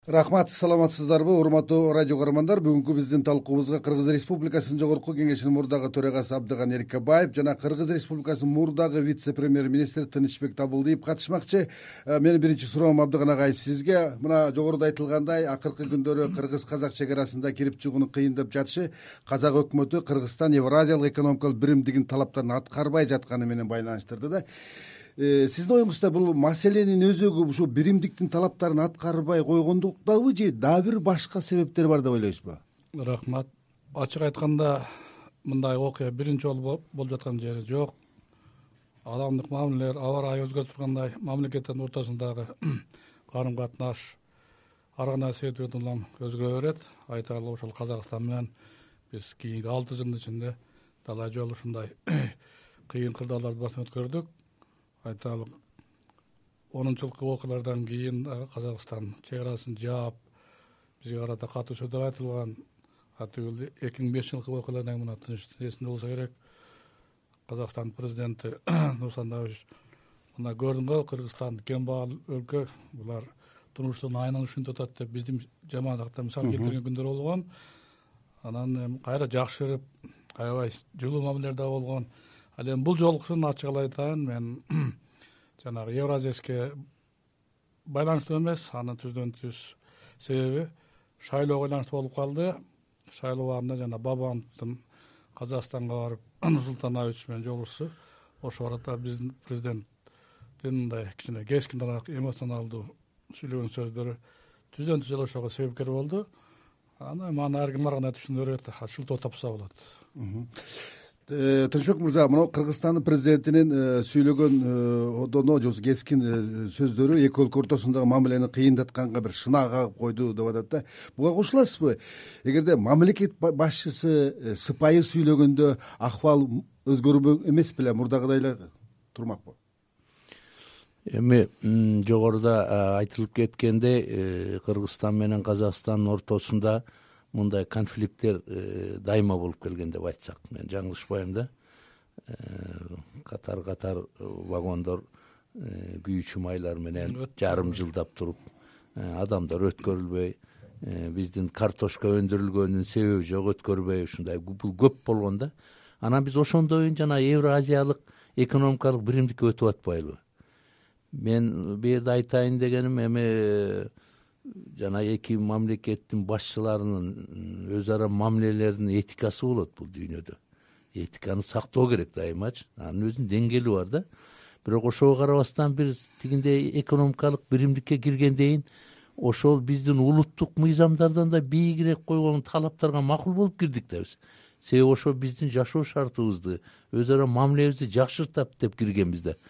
Рахмат, саламатсыздарбы, урматтуу радио көрөрмандар. Бүгүнкү биздин талкуубузга Кыргыз Республикасынын Жогорку Кеңешинин мурдагы төрагасы Абдыган Эркебаев жана Кыргыз Республикасынын мурдагы вице-премьер-министри Тынычбек Табылдиев катышмакчы. Менин биринчи суроом Абдыган агай сизге. Мына жогоруда айтылгандай, акыркы күндөрү кыргыз-казак чек арасында кирип чыгууну кыйындап жатышы казак өкмөтү Кыргызстан Евразиялык экономикалык биримдигинин талаптарын аткарбай жатканы менен байланыштырды да. Сиздин оюңузда бул маселенин өзөгү ушу биримдиктин талаптарын аткарбай койгондуктабы же дагы бир башка себептер бар деп ойлойсузбу? Рахмат. Ачык айтканда, мындай окуя биринчи жолу болуп жаткан жери жок. Адамдык мамилелер аба ырайы өзгөрүп тургандай, мамлекеттин ортосундагы карым катнаш ар кандай себептерден улам өзгөрө берет. Айталы ошол Казакстан менен биз кийинки 6 жылдын ичинде талай жолу ушундай кыйын кырдааларды басып өткөрдүк. Айталы 10-жылкы окуялардан кийин Казакстан чек арасын жаап, бизге карата катуу сөздөр айтылган. 2005 жылкы окуялардан мына эсинде болсо керек. Казакстан президенти Нурсултан Назарбаев мына көрдүң го, Кыргызстан кембагал өлкө, булар турмуштун айынан ушинтип атат деп биздин жамандыкта мисал келтирген күндөр болгон. Анан кайра жакшырып, аябай жылуу мамилелер да болгон. Ал эми бул жолкусун ачык айтайын, мен жанагы Евразияске байланыштуу эмес, анын түздөн түз себеби шайлоого байланыштуу болуп калды. Шайлоо убагында жана Бабановдун Казакстанга барып Нурсултан Назарбаев менен жолугушуу, ошол арада биздин президенттин мындай кичине кескинираак эмоционалдуу сүйлөгөн сөздөрү түздөн түз ошого себепкер болду. Анан маны ар ким ар кандай түшүнө берет, шылтоо тапса болот. Тынчбек мырза, мына Кыргызстандын президентинин сүйлөгөн одоно же кескин сөздөрү эки өлкө ортосундагы мамилени кыйындатканга бир шынаа кагып койду деп атат да. Буга кошуласызбы? Эгерде мамлекет башчысы сыпайы сүйлөгөндө акыбал өзгөрүү эмес беле, мурдагыдай эле турмакпы? Эми жогоруда айтылып кеткендей, Кыргызстан менен Казакстандын ортосунда мындай конфликттер дайыма болуп келген деп айтсак, мен жаңылышпайм да. Катар вагондор күйүүчү майлар менен жарым жылдап туруп, адамдар өткөрүлбөй, биздин картошка өндүрүлгөнүнүн себеби жок, өткөрбөй, ушундай бул көп болгон да. Анан биз ошондойун жана Евразиялык экономикалык биримдикке өтүп атпайлыбы? Мен бу жерде айтайын дегеним, эми жана эки мамлекеттин башчыларынын өз ара мамилелеринин этикасы болот бул дүйнөдө. Этиканы сактоо керек дайымачы. Анын өзүнүн деңгээли бар да. Бирок ошого карабастан биз тигиндей экономикалык биримдикке киргендейин ошол биздин улуттук мыйзамдардан да бийигирээк койгон талаптарга макул болуп кирдик да биз. Себеби ошо биздин жашоо шартыбызды, өз ара мамилебизди жакшыртат деп киргенбиз да.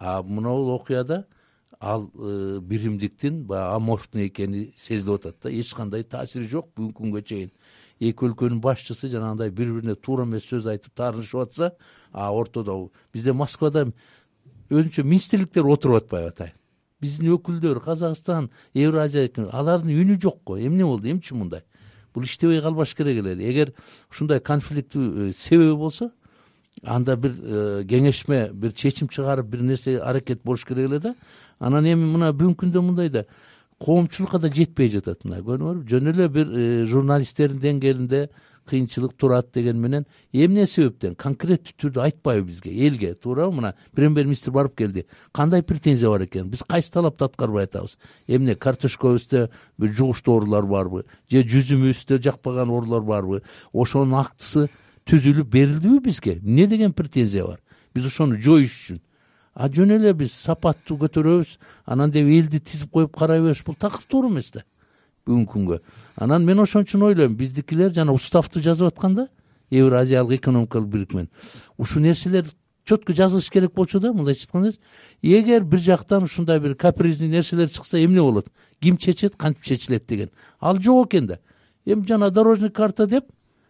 Мына окуяда ал биримдиктин баягы аморфный экени сезилип атат да. Эч кандай таасири жок бүгүнкү күнгө чейин. Эки өлкөнүн башчысы жанагындай бири-бирине туура эмес сөз айтып таарынышып атса, ортодо бизде Москвада өзүнчө министрликтер отуруп атпайбы атайын. Биздин өкүлдөр Казакстан, Евразия, алардын үнү жок го. Эмне болду, эмчи мындай? Бул иштебей калбаш керек эле. Эгер ушундай конфликттүү себеби болсо, анда бир кеңешме, бир чечим чыгарып, бир нерсе аракет болуш керек эле да. Анан эми мына бүгүнкү күндө мындай да коомчулукка да жетпей жатат. Мына көрүңөр, жөн эле бир журналисттердин деңгээлинде кыйынчылык турат деген менен эмне себептен конкреттүү түрдө айтпайбы бизге, элге, туурабы? Мына премьер-министр барып келди. Кандай претензия бар экен? Биз кайсы талапты аткарбай атабыз? Эмне картошкабызда бир жугуштуу оорулар барбы? Же жүзүмүздө жакпаган оорулар барбы? Ошонун актысы түзүлүп берилдиби бизге? Эмне деген претензия бар? Биз ошону жоюш үчүн жөн эле биз сапаттуу көтөрөбүз, анан деп элди тизип коюп карай бериш, бул такыр туура эмес да бүгүнкү күнгө. Анан мен ошон үчүн ойлойм, биздикилер жана уставты жазып атканда, Евразиялык экономикалык биримдик, ушул нерселер четко жазылыш керек болчу да. Мындайча айтканда, эгер бир жактан ушундай бир каприздүү нерселер чыкса эмне болот? Ким чечет, кантип чечилет деген. Ал жок экен да. Эми жана дорожный карта деп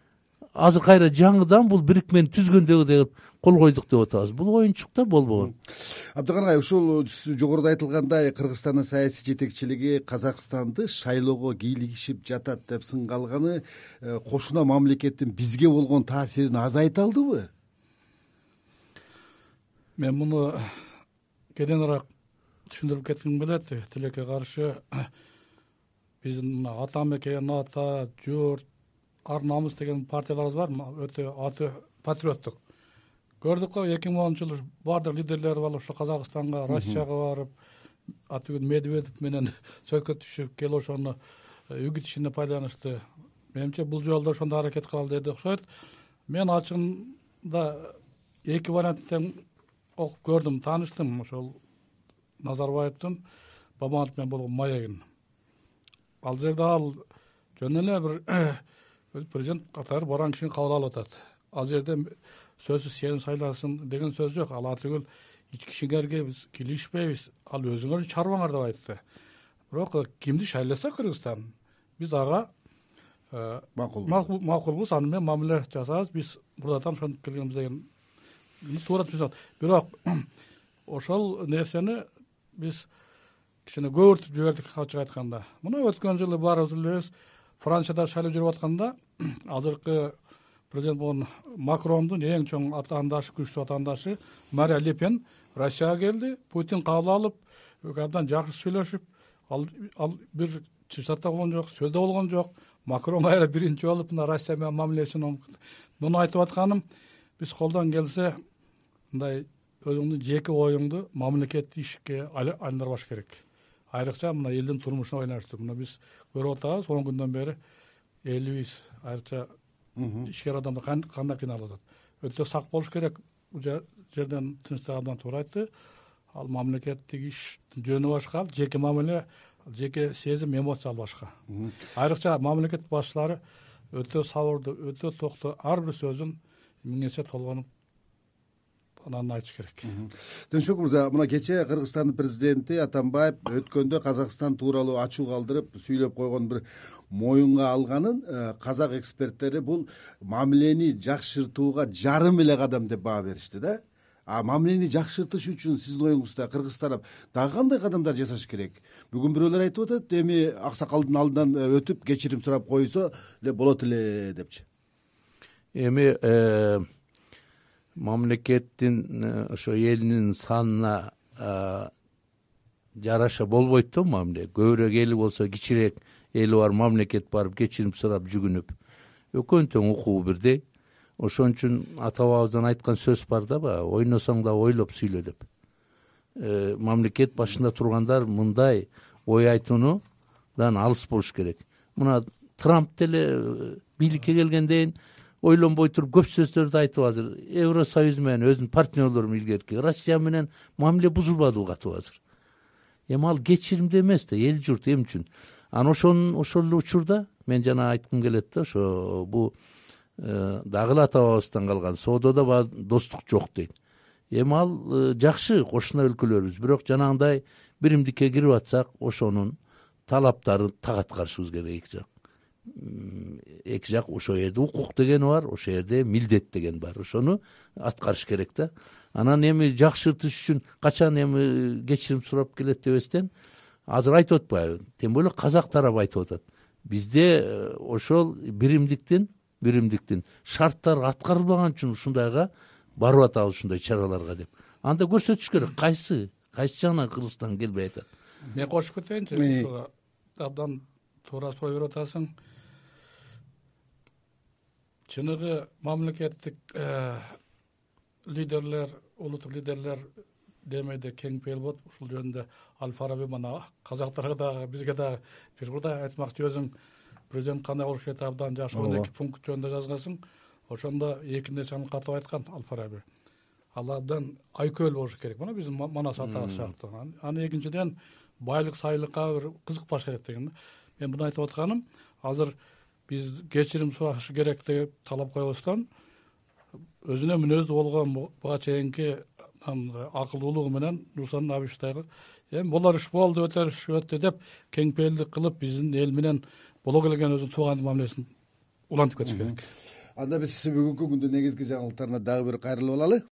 азыр кайра жаңыдан бул бирикмени түзгөндөгү деп кол койдук деп атабыз. Бул оюнчук да болбогон. Абдыган агай, ушул жогоруда айтылгандай Кыргызстандын саясий жетекчилиги Казакстанды шайлоого кийлигишип жатат деп сынга алганы кошуна мамлекеттин бизге болгон таасирин азайта алдыбы? Мен муну кененирээк түшүндүрүп кетким келет. Тилекке каршы биздин мына ата мекен, ата, журт, ар намыс деген партияларыбыз бар, өтө аты патриоттук. Көрдүк го 2010-жылы бардык лидерлер болуп ушу Казакстанга, Россияга барып, атүгүн Медведев менен сөзгө түшүп келип ошону үгүтүшүнө байланыштуу. Менимче бул жолдо ошондой аракет кылалы деди окшойт. Мен ачыгында эки варианттан окуп көрдүм, тааныштым ошол Назарбаевдин Бабанович менен болгон маегин. Ал жерде ал жөн эле бир президент катары барган кишини кабыл алып атат. Ал жерде сөзсүз сени сайласын деген сөз жок. Ал атүгүл ички ишиңерге биз килишпейбиз, ал өзүңөр чарбаңар деп айтты. Бирок кимди шайласа Кыргызстан, биз ага макулбуз, аны менен мамиле жасайбыз, биз мурдадан ошентип келгенбиз деген туура түшүнөт. Бирок ошол нерсени биз кичине көбүртүп жибердик, ачык айтканда. Мына өткөн жылы баарыбыз билебиз, Францияда шайлоо жүрүп атканда азыркы президент болгон Макрондун эң чоң атаандашы, күчтүү атаандашы Мария Ле Пен Россияга келди. Путин кабыл алып, абдан жакшы сүйлөшүп, ал бир чыштата болгон жок, сөздө болгон жок. Макрон кайра биринчи болуп мына Россия менен мамилесин муну айтып атканым, биз колдон келсе мындай өзүңдүн жеке оюңду мамлекеттик ишке айландырбаш керек. Айрыкча мына элдин турмушуна байланыштуу. Мына биз көрүп атабыз, 10 күндөн бери элибиз айрыкча ишкер адамдар кандай кыйналып атат. Өтө сак болуш керек. Бул жерден тынчтык абдан туура айтты. Ал мамлекеттик иш жөнү башка, жеке мамиле, жеке сезим, эмоция башка. Айрыкча мамлекет башчылары өтө сабырдуу, өтө токтоо, ар бир сөзүн миңесе толгонуп анан айтыш керек. Тынчбек мырза, мына кечээ Кыргызстандын президенти Атамбаев өткөндө Казакстан тууралуу ачуу калтырып сүйлөп койгон бир моюнга алганын казак эксперттери бул мамилени жакшыртууга жарым эле кадам деп баа беришти да. А мамилени жакшыртыш үчүн сиздин оюңузда Кыргыз тарап дагы кандай кадамдар жасаш керек? Бүгүн бирөөлөр айтып атат, эми аксакалдын алдынан өтүп кечирим сурап койсо эле болот эле депчи. Эми мамлекеттин ошо элинин санына жараша болбойт да мамиле. Көбүрөөк эли болсо кичирээк эли бар мамлекет барып кечирим сурап жүгүнүп. Экөөнүн тең укугу бирдей. Ошон үчүн ата бабабыздан айткан сөз бар да, ойносоң да ойлоп сүйлө деп. Мамлекет башында тургандар мындай ой айтуудан алыс болуш керек. Мына Трамп деле бийликке келгенден ойлонбой туруп көп сөздөрдү айтып азыр. Евросоюз менен өзүнүн партнерлору илгерки Россия менен мамиле бузулбады катып азыр. Эми ал кечиримде эмес да, эл журт эми үчүн. Аны ошол учурда мен жана айткым келет да, ошо бул дагы эле ата бабабыздан калган соодода достук жок дейт. Эми ал жакшы кошуна өлкөлөрбүз, бирок жанагындай биримдикке кирип атсак, ошонун талаптарын так аткарышыбыз керек эки жак. Эки жак ошол жерде укук деген бар, ошол жерде милдет деген бар. Ошону аткарыш керек да. Анан эми жакшыртыш үчүн качан эми кечирим сурап келет дебестен азыр айтып атпайбы? Тем более казак тарап айтып атат. Бизде ошол биримдиктин шарттары аткарылбаган үчүн ушундайга барып атабыз, ушундай чараларга деп. Анда көрсөтүш керек, кайсы жагынан Кыргызстан келбей атат. Мен кошуп кетейинчи, абдан туура сой берип атасың. Чыныгы мамлекеттик лидерлер, улуттук лидерлер демейде кең пейил болуп, ушул жөнүндө Аль-Фараби мына казактарга дагы, бизге дагы бир курдай айтмакчы, өзүң президент кандай болуш керек абдан жакшы 12 пункт жөнүндө жазгансың. Ошондо эки нерсени катып айткан Аль-Фараби. Ал абдан айкөл болуш керек. Мына биздин Манас атабыз сыяктуу. Аны экинчиден байлык сайлыкка бир кызыкпаш керек деген. Мен буну айтып атканым, азыр биз кечирим сураш керек деп талап коебуздан өзүнө мүнөздүү болгон буга чейинки акылдуулугу менен Нурсултан Абишевичтер эми болор иш болду, өтөр иш өттү деп кең пейилдик кылып биздин эл менен боло келген өзүнүн тууган мамилесин улантып кетиш керек. Анда биз бүгүнкү күндүн негизги жаңылыктарына дагы бир кайрылып алалы.